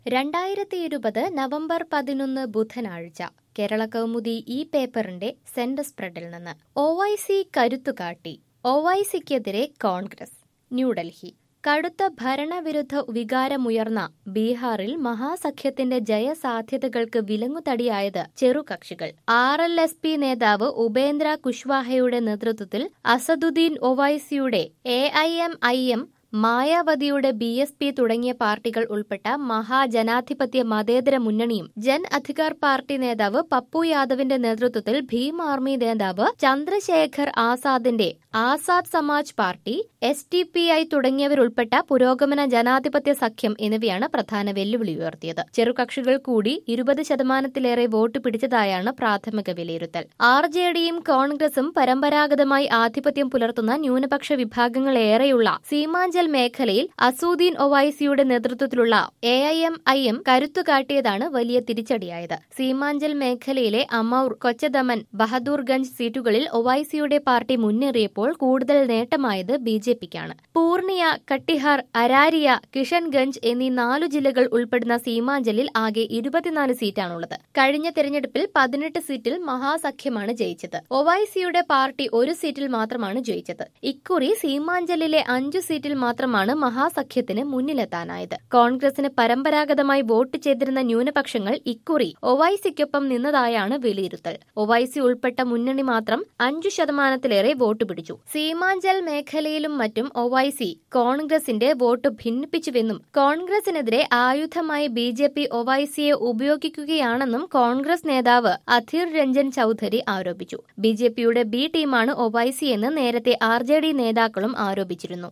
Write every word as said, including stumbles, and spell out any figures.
രണ്ടായിരത്തി ഇരുപത് നവംബർ പതിനൊന്ന് ബുധനാഴ്ച കേരള കൗമുദി ഈ പേപ്പറിന്റെ സെന്റർ സ്പ്രെഡിൽ നിന്ന് ഒ ഐ സി കരുത്തുകാട്ടി. ഒ ഐ സിക്കെതിരെ കോൺഗ്രസ്. ന്യൂഡൽഹി. കടുത്ത ഭരണവിരുദ്ധ വികാരമുയർന്ന ബീഹാറിൽ മഹാസഖ്യത്തിന്റെ ജയസാധ്യതകൾക്ക് വിലങ്ങുതടിയായത് ചെറുകക്ഷികൾ. ആർ എൽ എസ് പി നേതാവ് ഉപേന്ദ്ര കുശ്വാഹയുടെ നേതൃത്വത്തിൽ അസദുദ്ദീൻ ഒവൈസിയുടെ A I M I M മായാവതിയുടെ ബി എസ് പി തുടങ്ങിയ പാർട്ടികൾ ഉൾപ്പെട്ട മഹാജനാധിപത്യ മതേതര മുന്നണിയും ജൻ അധികാർ പാർട്ടി നേതാവ് പപ്പു യാദവിന്റെ നേതൃത്വത്തിൽ ഭീം ആർമി നേതാവ് ചന്ദ്രശേഖർ ആസാദിന്റെ Azad Samaj party, S D P I തുടങ്ങിയവരുൾപ്പെട്ട പുരോഗമന ജനാധിപത്യ സഖ്യം എന്നിവയാണ് പ്രധാന വെല്ലുവിളി ഉയർത്തിയത്. ചെറുകക്ഷികൾ കൂടി ഇരുപത് ശതമാനത്തിലേറെ വോട്ട് പിടിച്ചതായാണ് പ്രാഥമിക വിലയിരുത്തൽ. ആർ ജെ ഡിയും കോൺഗ്രസും പരമ്പരാഗതമായി ആധിപത്യം പുലർത്തുന്ന ന്യൂനപക്ഷ വിഭാഗങ്ങളേറെയുള്ള സീമാഞ്ചൽ മേഖലയിൽ അസൂദ്ദീൻ ഒവൈസിയുടെ നേതൃത്വത്തിലുള്ള A I M I M കരുത്തുകാട്ടിയതാണ് വലിയ തിരിച്ചടിയായത്. സീമാഞ്ചൽ മേഖലയിലെ അമൌർ, കൊച്ചദമൻ, ബഹദൂർഗഞ്ച് സീറ്റുകളിൽ ഒവൈസിയുടെ പാർട്ടി മുന്നേറിയപ്പോൾ കൂടുതൽ നേട്ടമായത് ബി ജെ പിക്കാണ്. പൂർണിയ, കട്ടിഹാർ, അരാരിയ, കിഷൻഗഞ്ച് എന്നീ നാലു ജില്ലകൾ ഉൾപ്പെടുന്ന സീമാഞ്ചലിൽ ആകെ ഇരുപത്തിനാല് സീറ്റാണുള്ളത്. കഴിഞ്ഞ തെരഞ്ഞെടുപ്പിൽ പതിനെട്ട് സീറ്റിൽ മഹാസഖ്യമാണ് ജയിച്ചത്. ഒവൈസിയുടെ പാർട്ടി ഒരു സീറ്റിൽ മാത്രമാണ് ജയിച്ചത്. ഇക്കുറി സീമാഞ്ചലിലെ അഞ്ചു സീറ്റിൽ മാത്രമാണ് മഹാസഖ്യത്തിന് മുന്നിലെത്താനായത്. കോൺഗ്രസിന് പരമ്പരാഗതമായി വോട്ട് ചെയ്തിരുന്ന ന്യൂനപക്ഷങ്ങൾ ഇക്കുറി ഒവൈസിക്കൊപ്പം നിന്നതായാണ് വിലയിരുത്തൽ. ഒവൈസി ഉൾപ്പെട്ട മുന്നണി മാത്രം അഞ്ചു ശതമാനത്തിലേറെ വോട്ട് പിടിച്ചു. സീമാഞ്ചൽ മേഖലയിലും മറ്റും ഒവൈസി കോൺഗ്രസിന്റെ വോട്ട് ഭിന്നിപ്പിച്ചുവെന്നും കോൺഗ്രസിനെതിരെ ആയുധമായി ബി ജെ പി ഒവൈസിയെ ഉപയോഗിക്കുകയാണെന്നും കോൺഗ്രസ് നേതാവ് അധീർ രഞ്ജൻ ചൌധരി ആരോപിച്ചു. ബി ജെ പിയുടെ ബി ടീമാണ് ഒവൈസി എന്ന് നേരത്തെ ആർ ജെ ഡി നേതാക്കളും ആരോപിച്ചിരുന്നു.